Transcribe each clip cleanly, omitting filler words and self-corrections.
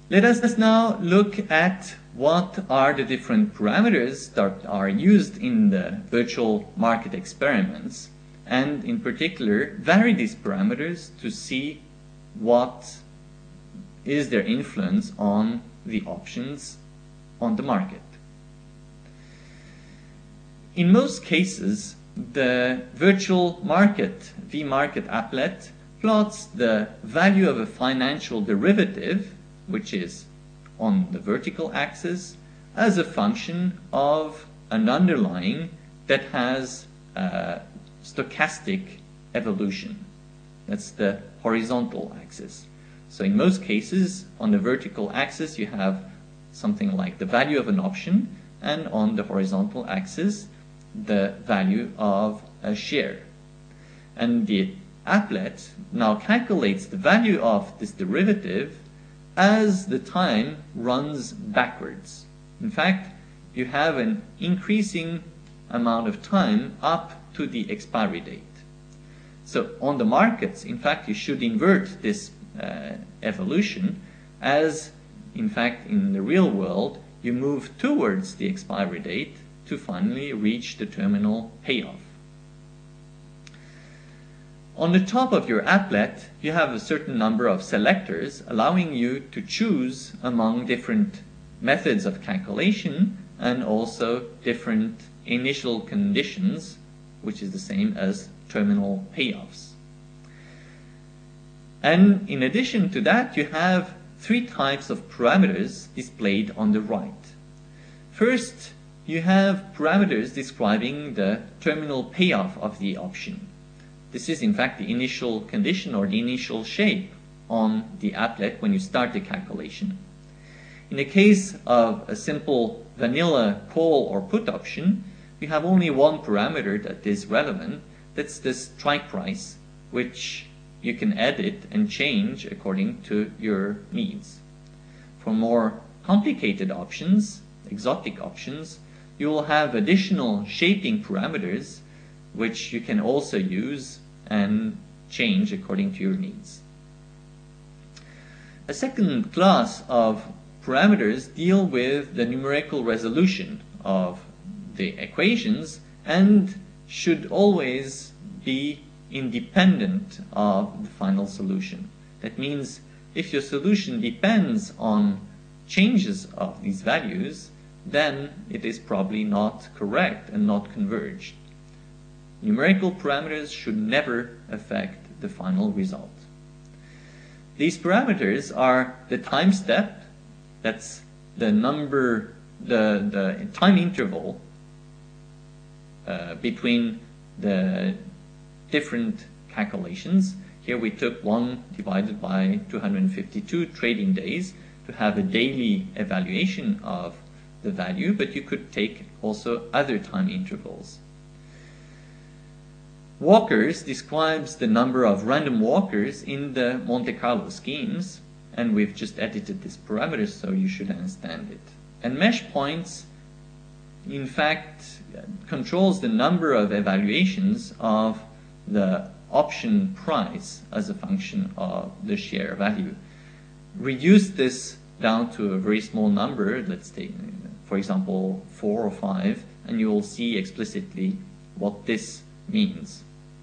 Let us now look at what are the different parameters that are used in the virtual market experiments, and in particular vary these parameters to see what is their influence on the options on the market. In most cases, the virtual market, vMarket applet, plots the value of a financial derivative, which is on the vertical axis, as a function of an underlying that has a stochastic evolution. That's the horizontal axis. So in most cases, on the vertical axis, you have something like the value of an option, and on the horizontal axis, the value of a share. And the applet now calculates the value of this derivative as the time runs backwards. In fact, you have an increasing amount of time up to the expiry date. So on the markets, in fact, you should invert this evolution, as in fact in the real world you move towards the expiry date to finally reach the terminal payoff. On the top of your applet, you have a certain number of selectors allowing you to choose among different methods of calculation and also different initial conditions, which is the same as terminal payoffs. And in addition to that, you have three types of parameters displayed on the right. First, you have parameters describing the terminal payoff of the option. This is in fact the initial condition or the initial shape on the applet when you start the calculation. In the case of a simple vanilla call or put option, you have only one parameter that is relevant. That's the strike price, which you can edit and change according to your needs. For more complicated options, exotic options, you will have additional shaping parameters which you can also use and change according to your needs. A second class of parameters deal with the numerical resolution of the equations and should always be independent of the final solution. That means if your solution depends on changes of these values, then it is probably not correct and not converged. Numerical parameters should never affect the final result. These parameters are the time step, that's the number, the time interval between the different calculations. Here we took 1 divided by 252 trading days to have a daily evaluation of the value, but you could take also other time intervals. Walkers describes the number of random walkers in the Monte Carlo schemes, and we've just edited this parameter so you should understand it. And mesh points in fact controls the number of evaluations of the option price as a function of the share value. Reduce this down to a very small number, let's take for example 4 or 5, and you will see explicitly what this means.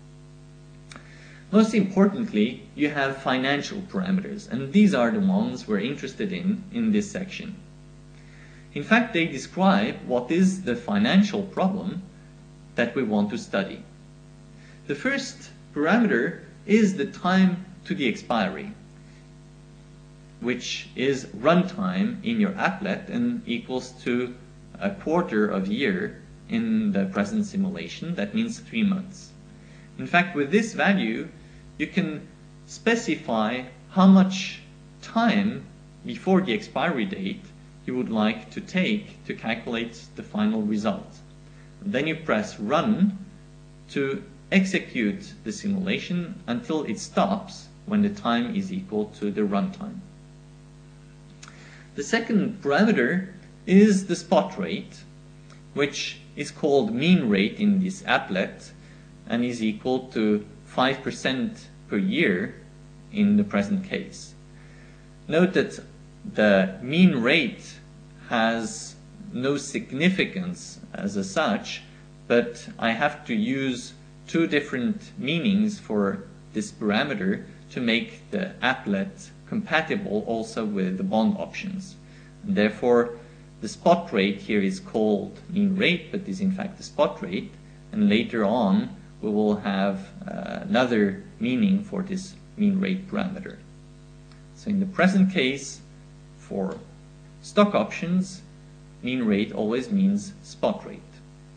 Most importantly, you have financial parameters, and these are the ones we're interested in this section. In fact, they describe what is the financial problem that we want to study. The first parameter is the time to the expiry, which is runtime in your applet and equals to a quarter of a year in the present simulation. That means 3 months. In fact, with this value, you can specify how much time before the expiry date you would like to take to calculate the final result. And then you press run to execute the simulation until it stops when the time is equal to the runtime. The second parameter is the spot rate, which is called mean rate in this applet and is equal to 5% per year in the present case. Note that the mean rate has no significance as such, but I have to use two different meanings for this parameter to make the applet compatible also with the bond options. And therefore, the spot rate here is called mean rate, but is in fact the spot rate. And later on, we will have another meaning for this mean rate parameter. So in the present case, for stock options, mean rate always means spot rate.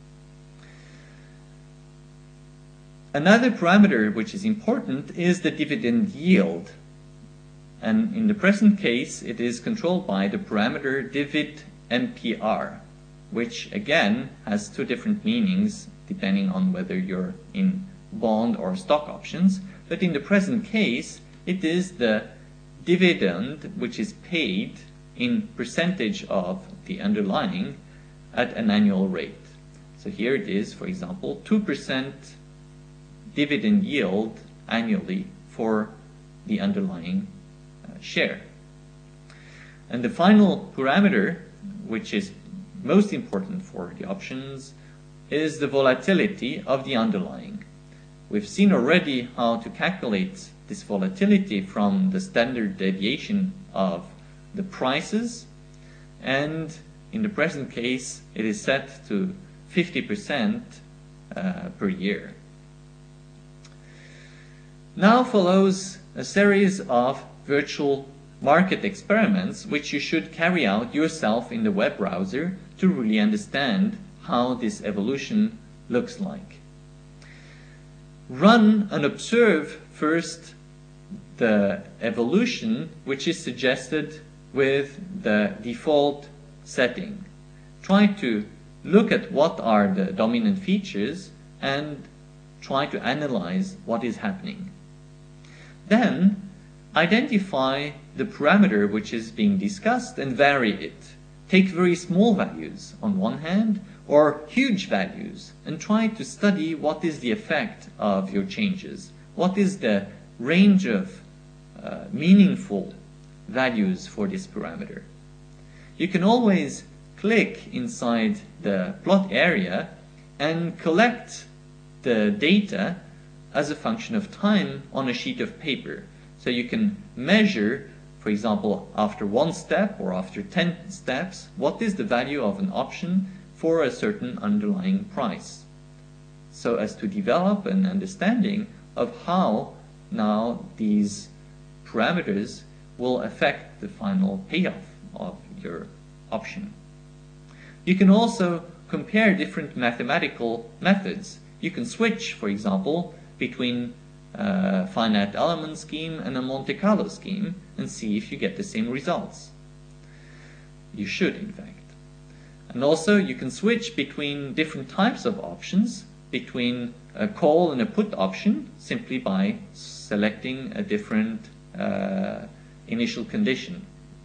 Another parameter which is important is the dividend yield. And in the present case, it is controlled by the parameter divid MPR, which again has two different meanings depending on whether you're in bond or stock options. But in the present case, it is the dividend which is paid in percentage of the underlying at an annual rate. So here it is, for example, 2% dividend yield annually for the underlying share. And the final parameter, which is most important for the options, is the volatility of the underlying. We've seen already how to calculate this volatility from the standard deviation of the prices, and in the present case it is set to 50% per year. Now follows a series of virtual market experiments which you should carry out yourself in the web browser to really understand how this evolution looks like. Run and observe first the evolution which is suggested with the default setting. Try to look at what are the dominant features and try to analyze what is happening. Then identify the parameter which is being discussed and vary it. Take very small values on one hand or huge values and try to study what is the effect of your changes. What is the range of meaningful values for this parameter. You can always click inside the plot area and collect the data as a function of time on a sheet of paper. So you can measure, for example, after one step or after 10 steps, what is the value of an option for a certain underlying price, so as to develop an understanding of how now these parameters will affect the final payoff of your option. You can also compare different mathematical methods. You can switch, for example, between a finite element scheme and a Monte Carlo scheme and see if you get the same results. You should, in fact. And also you can switch between different types of options, between a call and a put option, simply by selecting a different initial condition.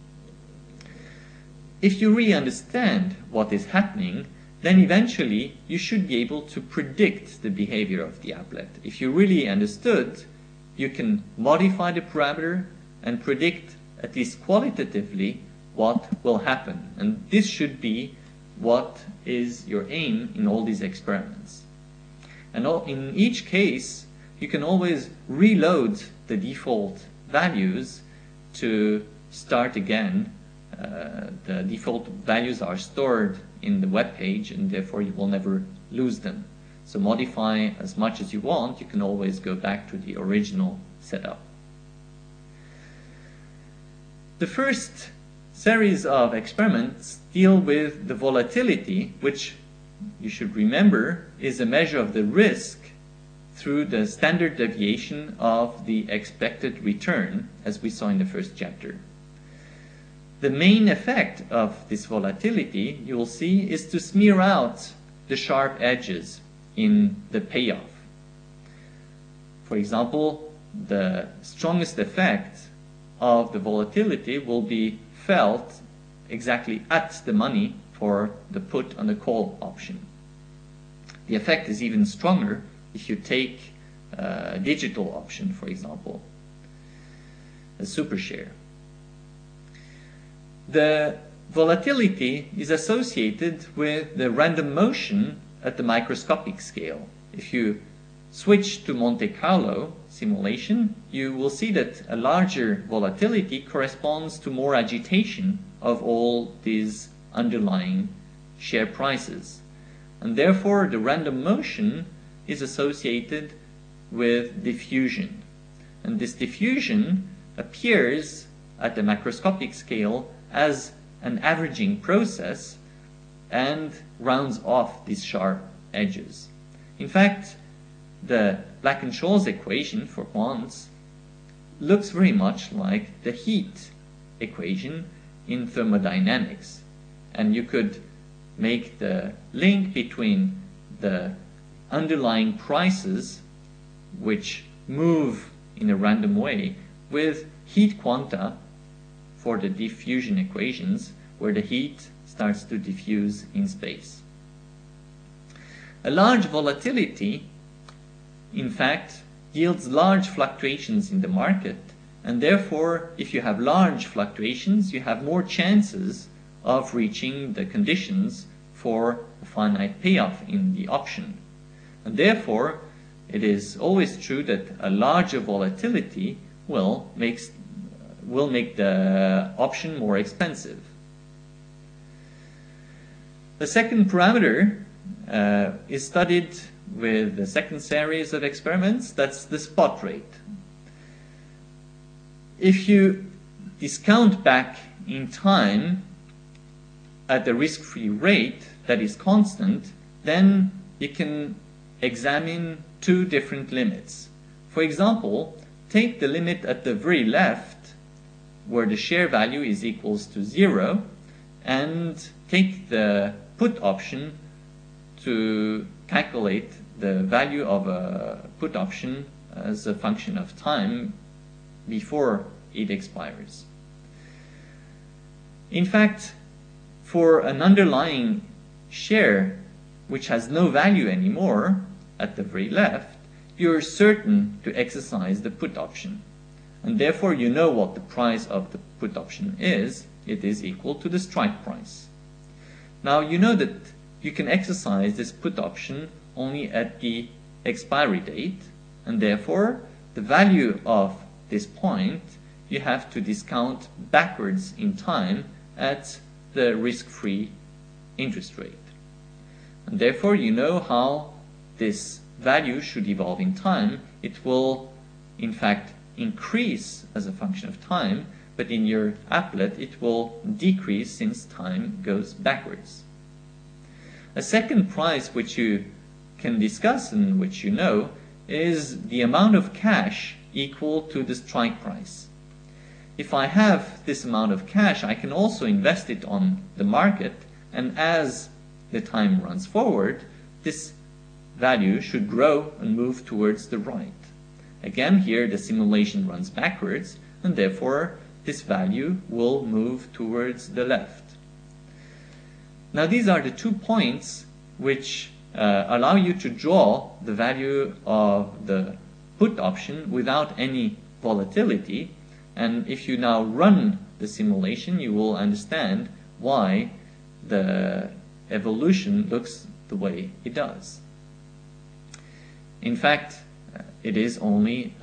If you really understand what is happening, then eventually you should be able to predict the behavior of the applet. If you really understood, you can modify the parameter and predict, at least qualitatively, what will happen. And this should be what is your aim in all these experiments. And in each case, you can always reload the default values to start again. The default values are stored in the web page and therefore you will never lose them. So modify as much as you want, you can always go back to the original setup. The first series of experiments deal with the volatility, which you should remember is a measure of the risk through the standard deviation of the expected return, as we saw in the first chapter. The main effect of this volatility, you will see, is to smear out the sharp edges in the payoff. For example, the strongest effect of the volatility will be felt exactly at the money for the put and the call option. The effect is even stronger if you take a digital option, for example, a super share. The volatility is associated with the random motion at the microscopic scale. If you switch to Monte Carlo simulation, you will see that a larger volatility corresponds to more agitation of all these underlying share prices. And therefore, the random motion is associated with diffusion. And this diffusion appears at the macroscopic scale as an averaging process and rounds off these sharp edges. In fact, the Black-Scholes equation for quants looks very much like the heat equation in thermodynamics. And you could make the link between the underlying prices, which move in a random way, with heat quanta for the diffusion equations, where the heat starts to diffuse in space. A large volatility, in fact, yields large fluctuations in the market, and therefore, if you have large fluctuations, you have more chances of reaching the conditions for a finite payoff in the option. And therefore, it is always true that a larger volatility will make the option more expensive. The second parameter is studied with the second series of experiments. That's the spot rate. If you discount back in time at the risk-free rate that is constant, then you can examine two different limits. For example, take the limit at the very left, where the share value is equals to 0, and take the put option to calculate the value of a put option as a function of time before it expires. In fact, for an underlying share which has no value anymore at the very left, you're certain to exercise the put option. And therefore you know what the price of the put option is. It is equal to the strike price. Now you know that you can exercise this put option only at the expiry date, and therefore the value of this point you have to discount backwards in time at the risk-free interest rate. And therefore you know how this value should evolve in time. It will in fact increase as a function of time, but in your applet it will decrease since time goes backwards. A second price which you can discuss and which you know is the amount of cash equal to the strike price. If I have this amount of cash, I can also invest it on the market, and as the time runs forward, this value should grow and move towards the right. Again, here the simulation runs backwards, and therefore this value will move towards the left. Now these are the 2 points which allow you to draw the value of the put option without any volatility. And if you now run the simulation, you will understand why the evolution looks the way it does. In fact, it is only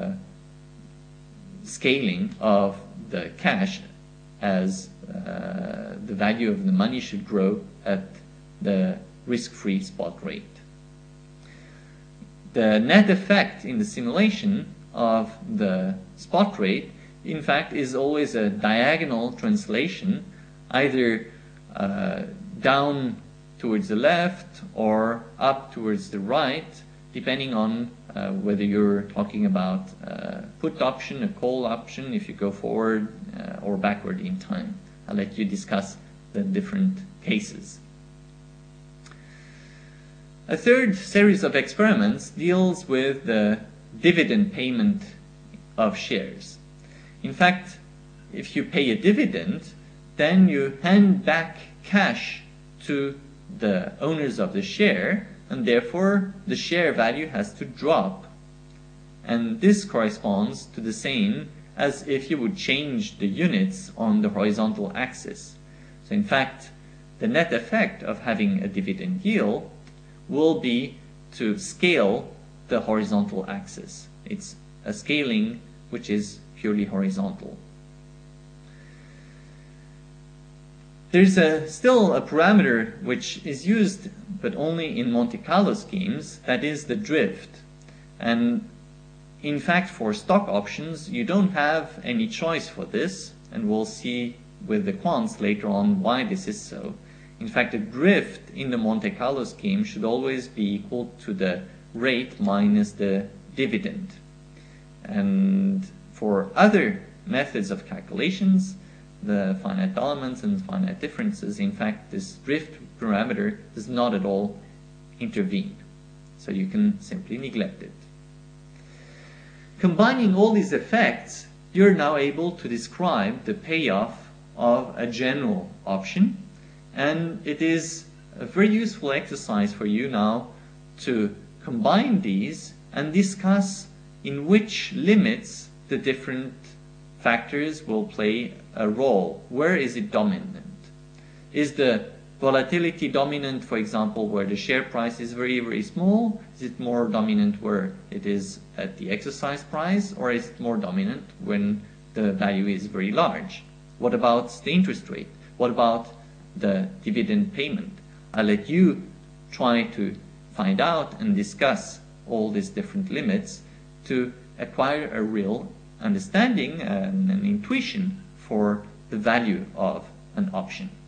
scaling of the cash as the value of the money should grow at the risk-free spot rate. The net effect in the simulation of the spot rate, in fact, is always a diagonal translation, either down towards the left or up towards the right, depending on whether you're talking about a put option, a call option, if you go forward or backward in time. I'll let you discuss the different cases. A third series of experiments deals with the dividend payment of shares. In fact, if you pay a dividend, then you hand back cash to the owners of the share, and therefore the share value has to drop. And this corresponds to the same as if you would change the units on the horizontal axis. So in fact, the net effect of having a dividend yield will be to scale the horizontal axis. It's a scaling which is purely horizontal. There's still a parameter which is used but only in Monte Carlo schemes, that is the drift. And in fact, for stock options, you don't have any choice for this, and we'll see with the quants later on why this is so. In fact, the drift in the Monte Carlo scheme should always be equal to the rate minus the dividend. And for other methods of calculations, the finite elements and finite differences, in fact, this drift parameter does not at all intervene. So you can simply neglect it. Combining all these effects, you're now able to describe the payoff of a general option, and it is a very useful exercise for you now to combine these and discuss in which limits the different factors will play a role. Where is it dominant? Is the volatility dominant, for example, where the share price is very, very small? Is it more dominant where it is at the exercise price? Or is it more dominant when the value is very large? What about the interest rate? What about the dividend payment? I'll let you try to find out and discuss all these different limits to acquire a real understanding and an intuition for the value of an option.